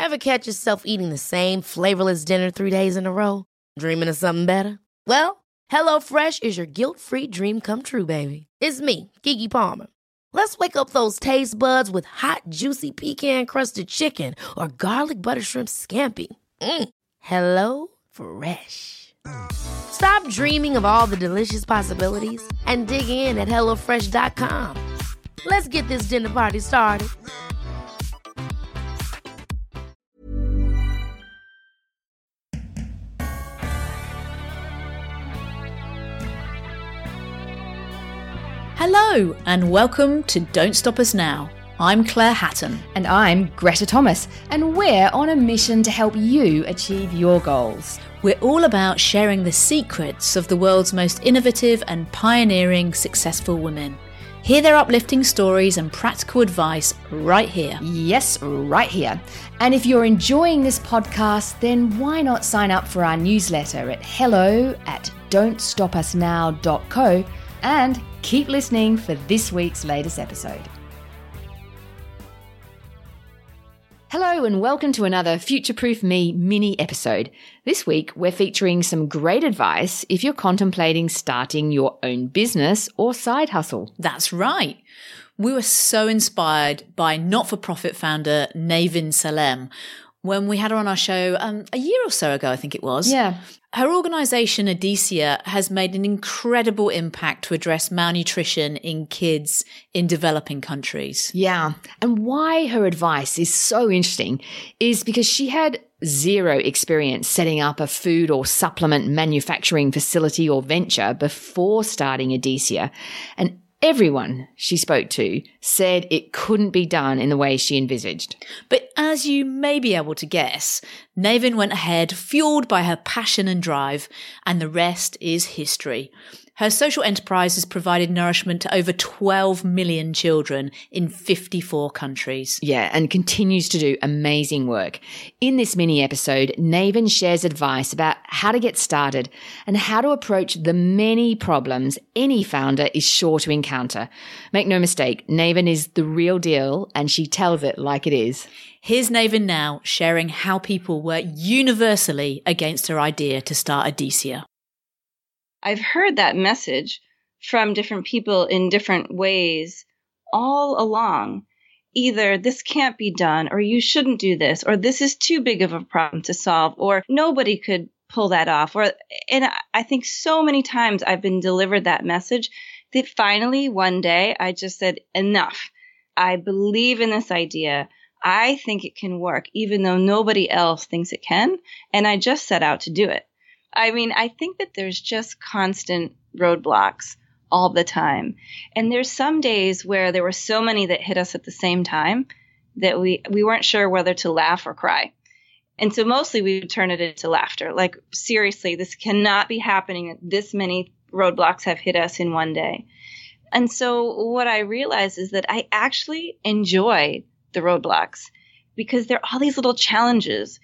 Ever catch yourself eating the same flavorless dinner 3 days in a row? Dreaming of something better? Well, HelloFresh is your guilt-free dream come true, baby. It's me, Keke Palmer. Let's wake up those taste buds with hot, juicy pecan-crusted chicken or garlic butter shrimp scampi. Hello Fresh. Stop dreaming of all the delicious possibilities and dig in at HelloFresh.com. Let's get this dinner party started. Hello and welcome to Don't Stop Us Now. I'm Claire Hatton. And I'm Greta Thomas, and we're on a mission to help you achieve your goals. We're all about sharing the secrets of the world's most innovative and pioneering successful women. Hear their uplifting stories and practical advice right here. Yes, right here. And if you're enjoying this podcast, then why not sign up for our newsletter at hello@don'tstopusnow.co and keep listening for this week's latest episode. Hello and welcome to another Future-Proof Me mini episode. This week we're featuring some great advice if you're contemplating starting your own business or side hustle. That's right. We were so inspired by not-for-profit founder Navin Salem when we had her on our show a year or so ago, I think it was. Yeah. Her organisation, Adessia, has made an incredible impact to address malnutrition in kids in developing countries. Yeah. And why her advice is so interesting is because she had zero experience setting up a food or supplement manufacturing facility or venture before starting Adessia. And everyone she spoke to said it couldn't be done in the way she envisaged. But as you may be able to guess, Navin went ahead, fueled by her passion and drive, and the rest is history. Her social enterprise has provided nourishment to over 12 million children in 54 countries. Yeah, and continues to do amazing work. In this mini episode, Navin shares advice about how to get started and how to approach the many problems any founder is sure to encounter. Make no mistake, Navin is the real deal and she tells it like it is. Here's Navin now sharing how people were universally against her idea to start Adessia. I've heard that message from different people in different ways all along. Either this can't be done, or you shouldn't do this, or this is too big of a problem to solve, or nobody could pull that off. And I think so many times I've been delivered that message that finally one day I just said, enough. I believe in this idea. I think it can work, even though nobody else thinks it can. And I just set out to do it. I mean, I think that there's just constant roadblocks all the time. And there's some days where there were so many that hit us at the same time that we weren't sure whether to laugh or cry. And so mostly we would turn it into laughter. Like, seriously, this cannot be happening. This many roadblocks have hit us in one day. And so what I realized is that I actually enjoy the roadblocks because they're all these little challenges.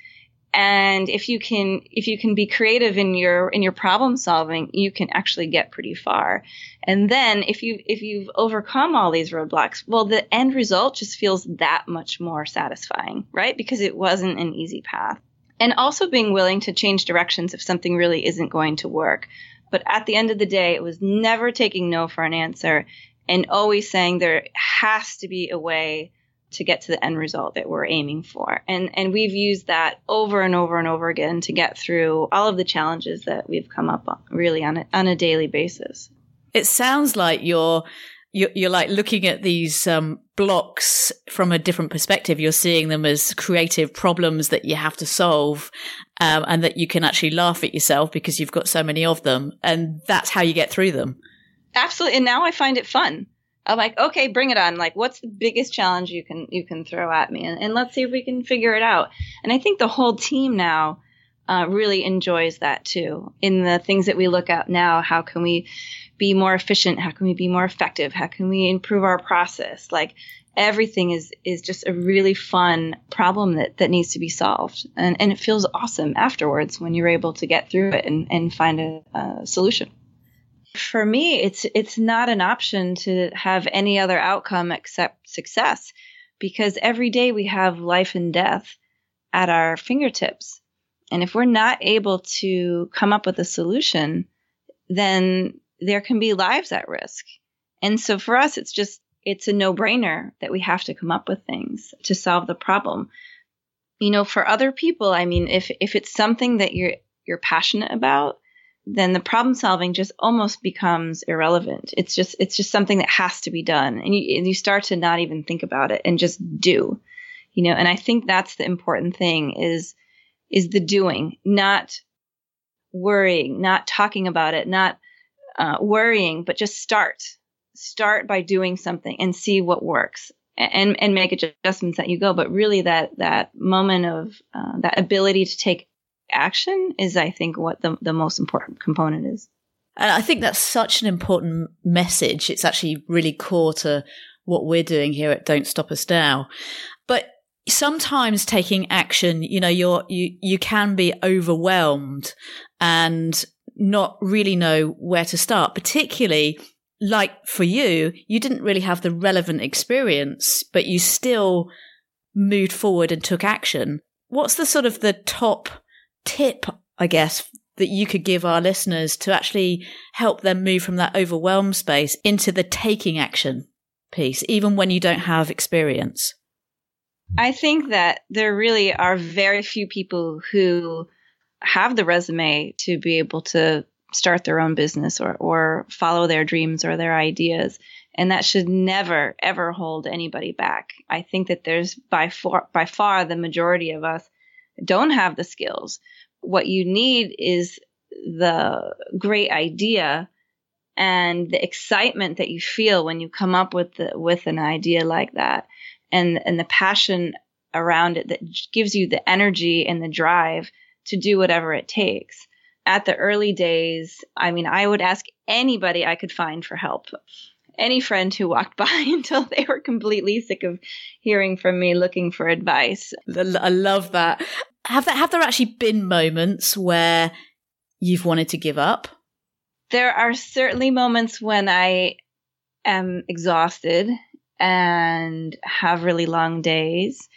And if you can be creative in your problem solving, you can actually get pretty far. And then if you've overcome all these roadblocks, well, the end result just feels that much more satisfying, right? Because it wasn't an easy path. And also being willing to change directions if something really isn't going to work. But at the end of the day, it was never taking no for an answer and always saying there has to be a way to get to the end result that we're aiming for. And we've used that over and over and over again to get through all of the challenges that we've come up on, really on a daily basis. It sounds like you're like looking at these blocks from a different perspective. You're seeing them as creative problems that you have to solve, and that you can actually laugh at yourself because you've got so many of them. And that's how you get through them. Absolutely. And now I find it fun. I'm like, okay, bring it on. Like, what's the biggest challenge you can throw at me? And let's see if we can figure it out. And I think the whole team now really enjoys that too. In the things that we look at now, how can we be more efficient? How can we be more effective? How can we improve our process? Like, everything is just a really fun problem that needs to be solved. And it feels awesome afterwards when you're able to get through it and find a solution. For me, it's not an option to have any other outcome except success, because every day we have life and death. at our fingertips. And if we're not able to come up with a solution, then there can be lives at risk. And so for us, it's a no-brainer that we have to come up with things to solve the problem. For other people, I mean, if it's something that you're passionate about, then the problem solving just almost becomes irrelevant. It's just something that has to be done. And you start to not even think about it and just do, and I think that's the important thing is the doing, not worrying, not talking about it, not worrying, but just start by doing something and see what works and make adjustments that you go. But really that moment of that ability to take action is, I think, what the most important component is. And I think that's such an important message. It's actually really core to what we're doing here at Don't Stop Us Now. But sometimes taking action, you can be overwhelmed and not really know where to start, particularly like for you didn't really have the relevant experience, but you still moved forward and took action. What's the sort of the top tip, I guess, that you could give our listeners to actually help them move from that overwhelmed space into the taking action piece, even when you don't have experience? I think that there really are very few people who have the resume to be able to start their own business or follow their dreams or their ideas. And that should never, ever hold anybody back. I think that there's by far the majority of us don't have the skills. What you need is the great idea and the excitement that you feel when you come up with an idea like that, and the passion around it that gives you the energy and the drive to do whatever it takes. At the early days, I mean, I would ask anybody I could find for help. Any friend who walked by until they were completely sick of hearing from me looking for advice. I love that. Have there actually been moments where you've wanted to give up? There are certainly moments when I am exhausted and have really long days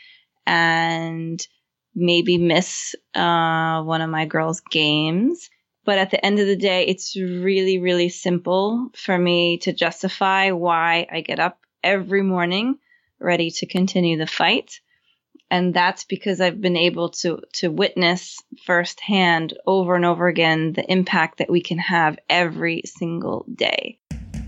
and maybe miss one of my girls' games. But at the end of the day, it's really, really simple for me to justify why I get up every morning ready to continue the fight. And that's because I've been able to witness firsthand over and over again the impact that we can have every single day.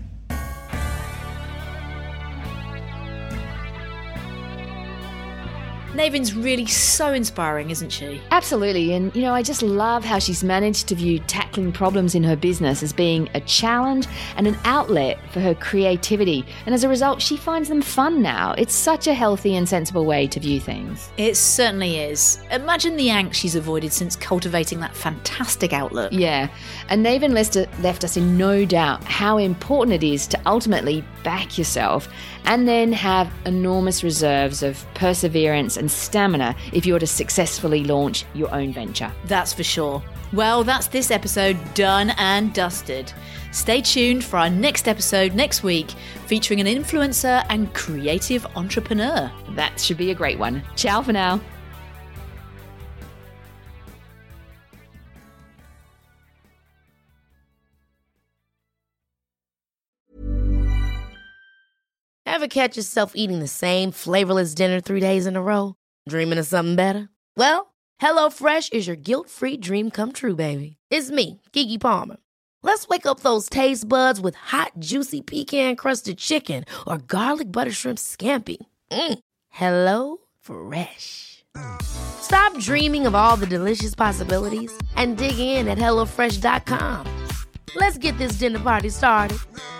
Navin's really so inspiring, isn't she? Absolutely. And, I just love how she's managed to view tackling problems in her business as being a challenge and an outlet for her creativity. And as a result, she finds them fun now. It's such a healthy and sensible way to view things. It certainly is. Imagine the angst she's avoided since cultivating that fantastic outlook. Yeah. And Navin left us in no doubt how important it is to ultimately back yourself and then have enormous reserves of perseverance and stamina if you're to successfully launch your own venture. That's for sure. Well, that's this episode done and dusted. Stay tuned for our next episode next week, featuring an influencer and creative entrepreneur. That should be a great one. Ciao for now. Ever catch yourself eating the same flavorless dinner 3 days in a row? Dreaming of something better? Well, HelloFresh is your guilt-free dream come true, baby. It's me, Keke Palmer. Let's wake up those taste buds with hot, juicy pecan-crusted chicken or garlic butter shrimp scampi. Hello Fresh. Stop dreaming of all the delicious possibilities and dig in at HelloFresh.com. Let's get this dinner party started.